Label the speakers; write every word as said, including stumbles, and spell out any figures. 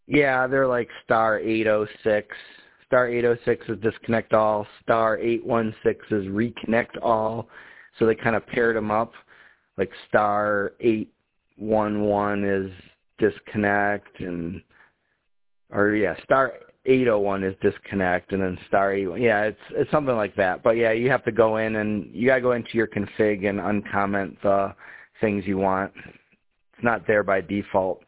Speaker 1: Yeah, they're like star eight oh six. Star eight oh six is disconnect all. Star eight one six is reconnect all. So they kind of paired them up. Like star eight one one is disconnect, and or yeah, star eight oh one is disconnect, and then star eight. Yeah, it's it's something like that. But yeah, you have to go in and you gotta go into your config and uncomment the things you want. It's not there by default.